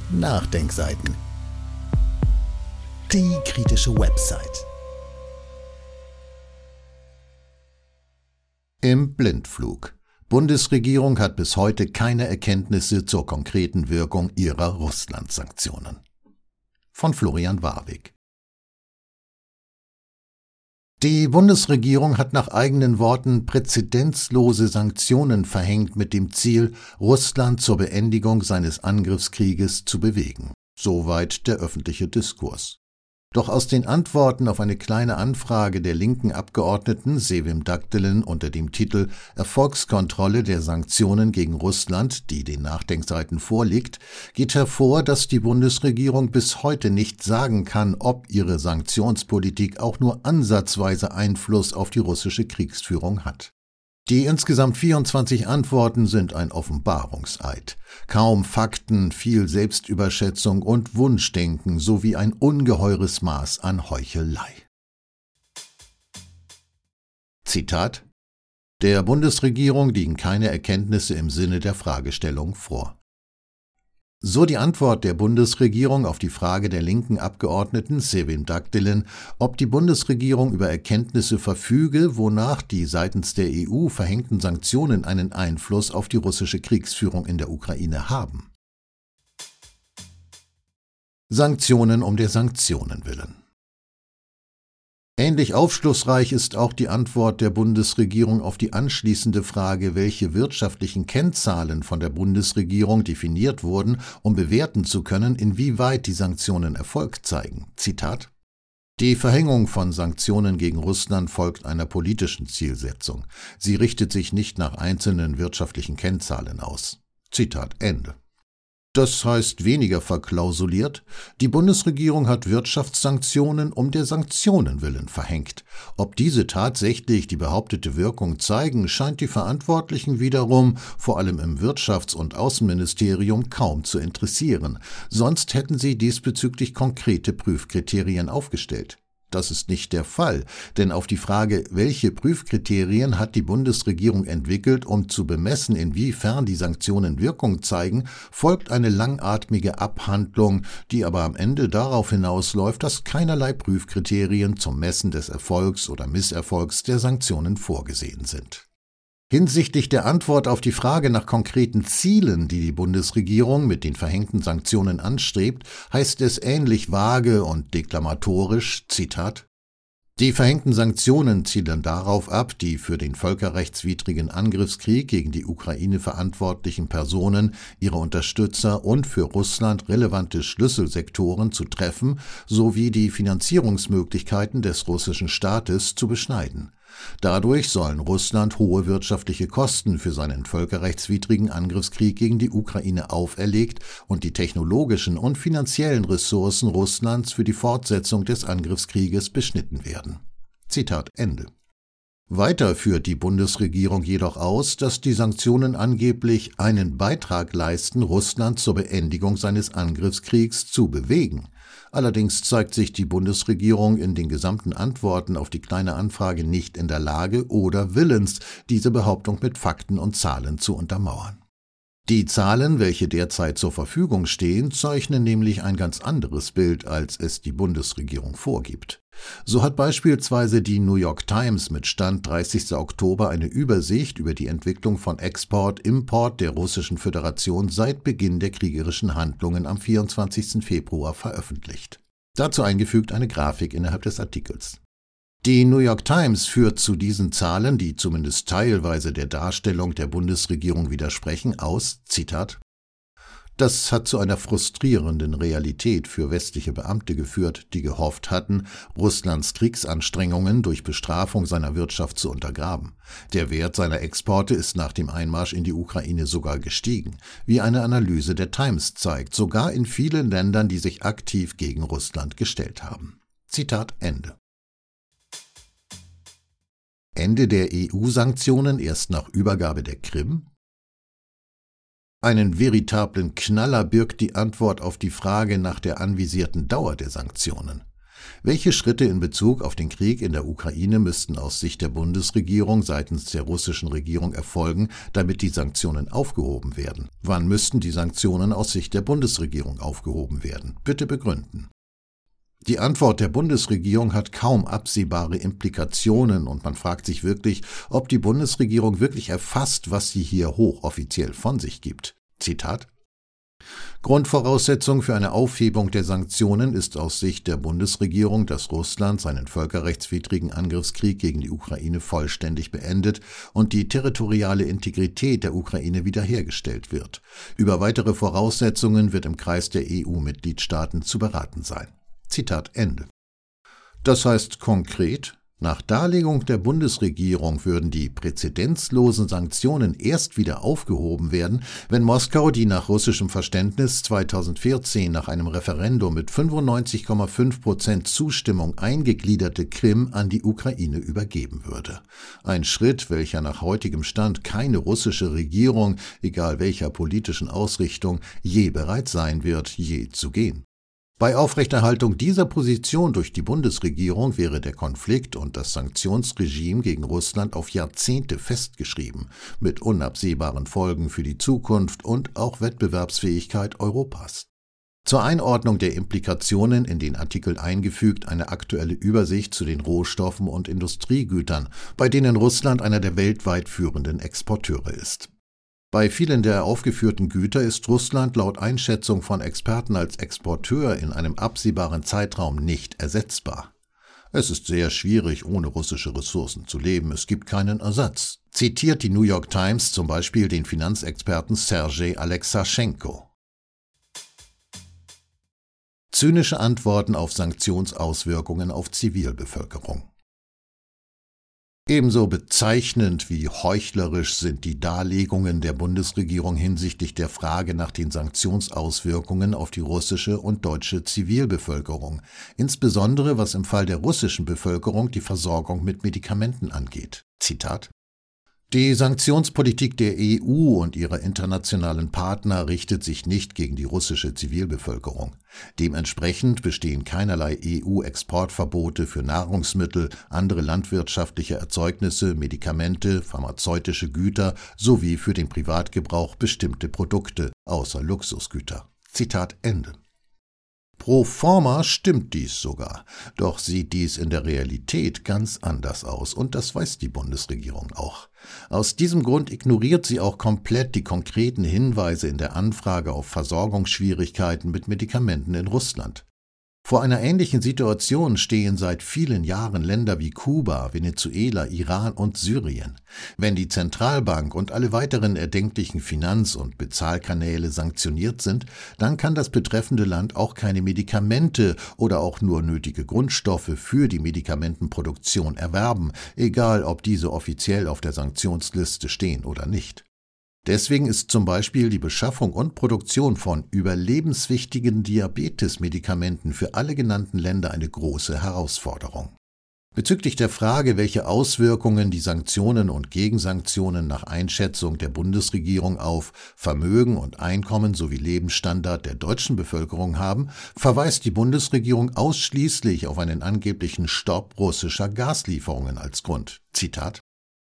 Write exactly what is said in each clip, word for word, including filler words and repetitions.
Nachdenkseiten. Die kritische Website. Im Blindflug. Bundesregierung hat bis heute keine Erkenntnisse zur konkreten Wirkung ihrer Russland-Sanktionen. Von Florian Warwick. Die Bundesregierung hat nach eigenen Worten präzedenzlose Sanktionen verhängt mit dem Ziel, Russland zur Beendigung seines Angriffskrieges zu bewegen. Soweit der öffentliche Diskurs. Doch aus den Antworten auf eine kleine Anfrage der linken Abgeordneten Sevim Dagdelen unter dem Titel »Erfolgskontrolle der Sanktionen gegen Russland«, die den Nachdenkseiten vorliegt, geht hervor, dass die Bundesregierung bis heute nicht sagen kann, ob ihre Sanktionspolitik auch nur ansatzweise Einfluss auf die russische Kriegsführung hat. Die insgesamt vierundzwanzig Antworten sind ein Offenbarungseid. Kaum Fakten, viel Selbstüberschätzung und Wunschdenken sowie ein ungeheures Maß an Heuchelei. Zitat: Der Bundesregierung liegen keine Erkenntnisse im Sinne der Fragestellung vor. So die Antwort der Bundesregierung auf die Frage der linken Abgeordneten Sevim Dagdelen, ob die Bundesregierung über Erkenntnisse verfüge, wonach die seitens der E U verhängten Sanktionen einen Einfluss auf die russische Kriegsführung in der Ukraine haben. Sanktionen um der Sanktionen willen. Ähnlich aufschlussreich ist auch die Antwort der Bundesregierung auf die anschließende Frage, welche wirtschaftlichen Kennzahlen von der Bundesregierung definiert wurden, um bewerten zu können, inwieweit die Sanktionen Erfolg zeigen. Zitat: Die Verhängung von Sanktionen gegen Russland folgt einer politischen Zielsetzung. Sie richtet sich nicht nach einzelnen wirtschaftlichen Kennzahlen aus. Zitat Ende. Das heißt weniger verklausuliert, die Bundesregierung hat Wirtschaftssanktionen um der Sanktionen willen verhängt. Ob diese tatsächlich die behauptete Wirkung zeigen, scheint die Verantwortlichen wiederum, vor allem im Wirtschafts- und Außenministerium, kaum zu interessieren. Sonst hätten sie diesbezüglich konkrete Prüfkriterien aufgestellt. Das ist nicht der Fall, denn auf die Frage, welche Prüfkriterien hat die Bundesregierung entwickelt, um zu bemessen, inwiefern die Sanktionen Wirkung zeigen, folgt eine langatmige Abhandlung, die aber am Ende darauf hinausläuft, dass keinerlei Prüfkriterien zum Messen des Erfolgs oder Misserfolgs der Sanktionen vorgesehen sind. Hinsichtlich der Antwort auf die Frage nach konkreten Zielen, die die Bundesregierung mit den verhängten Sanktionen anstrebt, heißt es ähnlich vage und deklamatorisch, Zitat: Die verhängten Sanktionen zielen darauf ab, die für den völkerrechtswidrigen Angriffskrieg gegen die Ukraine verantwortlichen Personen, ihre Unterstützer und für Russland relevante Schlüsselsektoren zu treffen, sowie die Finanzierungsmöglichkeiten des russischen Staates zu beschneiden. Dadurch sollen Russland hohe wirtschaftliche Kosten für seinen völkerrechtswidrigen Angriffskrieg gegen die Ukraine auferlegt und die technologischen und finanziellen Ressourcen Russlands für die Fortsetzung des Angriffskrieges beschnitten werden. Zitat Ende. Weiter führt die Bundesregierung jedoch aus, dass die Sanktionen angeblich einen Beitrag leisten, Russland zur Beendigung seines Angriffskriegs zu bewegen. Allerdings zeigt sich die Bundesregierung in den gesamten Antworten auf die Kleine Anfrage nicht in der Lage oder willens, diese Behauptung mit Fakten und Zahlen zu untermauern. Die Zahlen, welche derzeit zur Verfügung stehen, zeichnen nämlich ein ganz anderes Bild, als es die Bundesregierung vorgibt. So hat beispielsweise die New York Times mit Stand dreißigster Oktober eine Übersicht über die Entwicklung von Export, Import der Russischen Föderation seit Beginn der kriegerischen Handlungen am vierundzwanzigsten Februar veröffentlicht. Dazu eingefügt eine Grafik innerhalb des Artikels. Die New York Times führt zu diesen Zahlen, die zumindest teilweise der Darstellung der Bundesregierung widersprechen, aus, Zitat: Das hat zu einer frustrierenden Realität für westliche Beamte geführt, die gehofft hatten, Russlands Kriegsanstrengungen durch Bestrafung seiner Wirtschaft zu untergraben. Der Wert seiner Exporte ist nach dem Einmarsch in die Ukraine sogar gestiegen, wie eine Analyse der Times zeigt, sogar in vielen Ländern, die sich aktiv gegen Russland gestellt haben. Zitat Ende. Ende der E U-Sanktionen erst nach Übergabe der Krim? Einen veritablen Knaller birgt die Antwort auf die Frage nach der anvisierten Dauer der Sanktionen. Welche Schritte in Bezug auf den Krieg in der Ukraine müssten aus Sicht der Bundesregierung seitens der russischen Regierung erfolgen, damit die Sanktionen aufgehoben werden? Wann müssten die Sanktionen aus Sicht der Bundesregierung aufgehoben werden? Bitte begründen. Die Antwort der Bundesregierung hat kaum absehbare Implikationen und man fragt sich wirklich, ob die Bundesregierung wirklich erfasst, was sie hier hochoffiziell von sich gibt. Zitat: Grundvoraussetzung für eine Aufhebung der Sanktionen ist aus Sicht der Bundesregierung, dass Russland seinen völkerrechtswidrigen Angriffskrieg gegen die Ukraine vollständig beendet und die territoriale Integrität der Ukraine wiederhergestellt wird. Über weitere Voraussetzungen wird im Kreis der E U-Mitgliedstaaten zu beraten sein. Zitat Ende. Das heißt konkret, nach Darlegung der Bundesregierung würden die präzedenzlosen Sanktionen erst wieder aufgehoben werden, wenn Moskau die nach russischem Verständnis zweitausendvierzehn nach einem Referendum mit fünfundneunzig Komma fünf Prozent Zustimmung eingegliederte Krim an die Ukraine übergeben würde. Ein Schritt, welcher nach heutigem Stand keine russische Regierung, egal welcher politischen Ausrichtung, je bereit sein wird, je zu gehen. Bei Aufrechterhaltung dieser Position durch die Bundesregierung wäre der Konflikt und das Sanktionsregime gegen Russland auf Jahrzehnte festgeschrieben, mit unabsehbaren Folgen für die Zukunft und auch Wettbewerbsfähigkeit Europas. Zur Einordnung der Implikationen in den Artikel eingefügt eine aktuelle Übersicht zu den Rohstoffen und Industriegütern, bei denen Russland einer der weltweit führenden Exporteure ist. Bei vielen der aufgeführten Güter ist Russland laut Einschätzung von Experten als Exporteur in einem absehbaren Zeitraum nicht ersetzbar. Es ist sehr schwierig, ohne russische Ressourcen zu leben. Es gibt keinen Ersatz. Zitiert die New York Times zum Beispiel den Finanzexperten Sergei Alexaschenko. Zynische Antworten auf Sanktionsauswirkungen auf Zivilbevölkerung. Ebenso bezeichnend wie heuchlerisch sind die Darlegungen der Bundesregierung hinsichtlich der Frage nach den Sanktionsauswirkungen auf die russische und deutsche Zivilbevölkerung, insbesondere was im Fall der russischen Bevölkerung die Versorgung mit Medikamenten angeht. Zitat: Die Sanktionspolitik der E U und ihrer internationalen Partner richtet sich nicht gegen die russische Zivilbevölkerung. Dementsprechend bestehen keinerlei E U-Exportverbote für Nahrungsmittel, andere landwirtschaftliche Erzeugnisse, Medikamente, pharmazeutische Güter sowie für den Privatgebrauch bestimmte Produkte, außer Luxusgüter. Zitat Ende. Pro forma stimmt dies sogar, doch sieht dies in der Realität ganz anders aus und das weiß die Bundesregierung auch. Aus diesem Grund ignoriert sie auch komplett die konkreten Hinweise in der Anfrage auf Versorgungsschwierigkeiten mit Medikamenten in Russland. Vor einer ähnlichen Situation stehen seit vielen Jahren Länder wie Kuba, Venezuela, Iran und Syrien. Wenn die Zentralbank und alle weiteren erdenklichen Finanz- und Bezahlkanäle sanktioniert sind, dann kann das betreffende Land auch keine Medikamente oder auch nur nötige Grundstoffe für die Medikamentenproduktion erwerben, egal ob diese offiziell auf der Sanktionsliste stehen oder nicht. Deswegen ist zum Beispiel die Beschaffung und Produktion von überlebenswichtigen Diabetesmedikamenten für alle genannten Länder eine große Herausforderung. Bezüglich der Frage, welche Auswirkungen die Sanktionen und Gegensanktionen nach Einschätzung der Bundesregierung auf Vermögen und Einkommen sowie Lebensstandard der deutschen Bevölkerung haben, verweist die Bundesregierung ausschließlich auf einen angeblichen Stopp russischer Gaslieferungen als Grund. Zitat: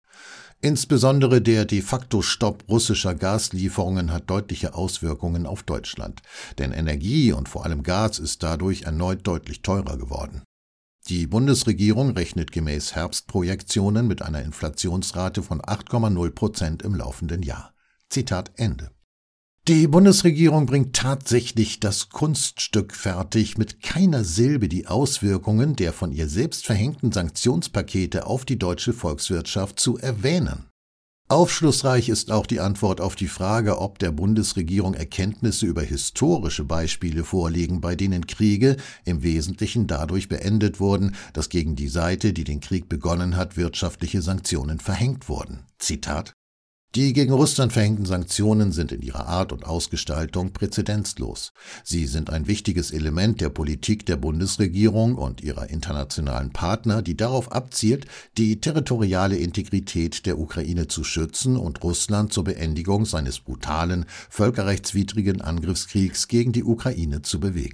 Insbesondere der de facto Stopp russischer Gaslieferungen hat deutliche Auswirkungen auf Deutschland, denn Energie und vor allem Gas ist dadurch erneut deutlich teurer geworden. Die Bundesregierung rechnet gemäß Herbstprojektionen mit einer Inflationsrate von acht Komma null Prozent im laufenden Jahr. Zitat Ende. Die Bundesregierung bringt tatsächlich das Kunststück fertig, mit keiner Silbe die Auswirkungen der von ihr selbst verhängten Sanktionspakete auf die deutsche Volkswirtschaft zu erwähnen. Aufschlussreich ist auch die Antwort auf die Frage, ob der Bundesregierung Erkenntnisse über historische Beispiele vorliegen, bei denen Kriege im Wesentlichen dadurch beendet wurden, dass gegen die Seite, die den Krieg begonnen hat, wirtschaftliche Sanktionen verhängt wurden. Zitat: Die gegen Russland verhängten Sanktionen sind in ihrer Art und Ausgestaltung präzedenzlos. Sie sind ein wichtiges Element der Politik der Bundesregierung und ihrer internationalen Partner, die darauf abzielt, die territoriale Integrität der Ukraine zu schützen und Russland zur Beendigung seines brutalen, völkerrechtswidrigen Angriffskriegs gegen die Ukraine zu bewegen.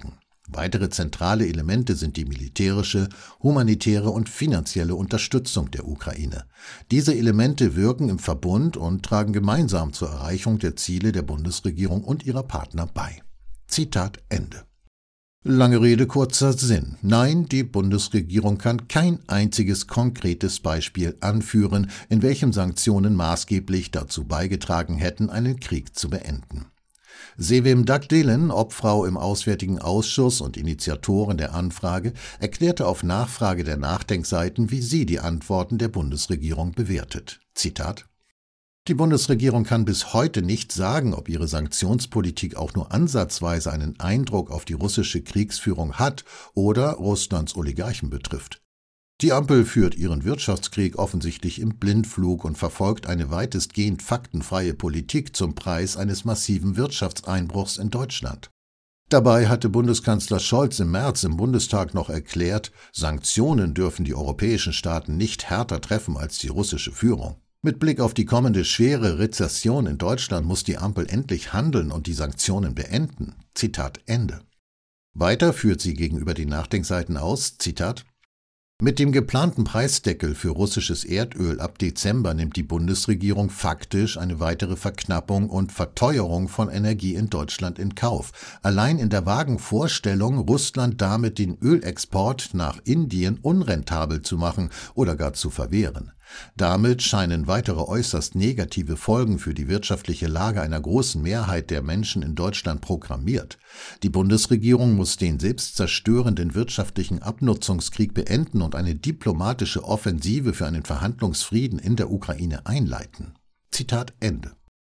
Weitere zentrale Elemente sind die militärische, humanitäre und finanzielle Unterstützung der Ukraine. Diese Elemente wirken im Verbund und tragen gemeinsam zur Erreichung der Ziele der Bundesregierung und ihrer Partner bei. Zitat Ende. Lange Rede, kurzer Sinn. Nein, die Bundesregierung kann kein einziges konkretes Beispiel anführen, in welchem Sanktionen maßgeblich dazu beigetragen hätten, einen Krieg zu beenden. Sevim Dagdelen, Obfrau im Auswärtigen Ausschuss und Initiatorin der Anfrage, erklärte auf Nachfrage der Nachdenkseiten, wie sie die Antworten der Bundesregierung bewertet. Zitat: Die Bundesregierung kann bis heute nicht sagen, ob ihre Sanktionspolitik auch nur ansatzweise einen Eindruck auf die russische Kriegsführung hat oder Russlands Oligarchen betrifft. Die Ampel führt ihren Wirtschaftskrieg offensichtlich im Blindflug und verfolgt eine weitestgehend faktenfreie Politik zum Preis eines massiven Wirtschaftseinbruchs in Deutschland. Dabei hatte Bundeskanzler Scholz im März im Bundestag noch erklärt, Sanktionen dürfen die europäischen Staaten nicht härter treffen als die russische Führung. Mit Blick auf die kommende schwere Rezession in Deutschland muss die Ampel endlich handeln und die Sanktionen beenden. Zitat Ende. Weiter führt sie gegenüber den Nachdenkseiten aus, Zitat: Mit dem geplanten Preisdeckel für russisches Erdöl ab Dezember nimmt die Bundesregierung faktisch eine weitere Verknappung und Verteuerung von Energie in Deutschland in Kauf. Allein in der vagen Vorstellung, Russland damit den Ölexport nach Indien unrentabel zu machen oder gar zu verwehren. Damit scheinen weitere äußerst negative Folgen für die wirtschaftliche Lage einer großen Mehrheit der Menschen in Deutschland programmiert. Die Bundesregierung muss den selbstzerstörenden wirtschaftlichen Abnutzungskrieg beenden und eine diplomatische Offensive für einen Verhandlungsfrieden in der Ukraine einleiten. Zitat Ende.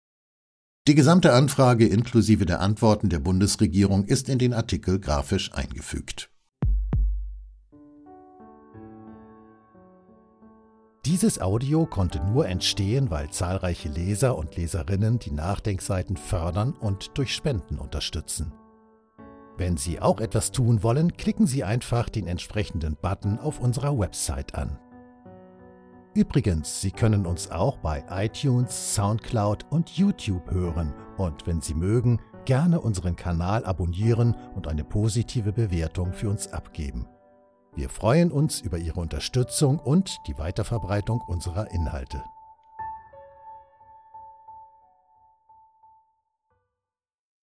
Die gesamte Anfrage inklusive der Antworten der Bundesregierung ist in den Artikel grafisch eingefügt. Dieses Audio konnte nur entstehen, weil zahlreiche Leser und Leserinnen die Nachdenkseiten fördern und durch Spenden unterstützen. Wenn Sie auch etwas tun wollen, klicken Sie einfach den entsprechenden Button auf unserer Website an. Übrigens, Sie können uns auch bei iTunes, Soundcloud und YouTube hören und wenn Sie mögen, gerne unseren Kanal abonnieren und eine positive Bewertung für uns abgeben. Wir freuen uns über Ihre Unterstützung und die Weiterverbreitung unserer Inhalte.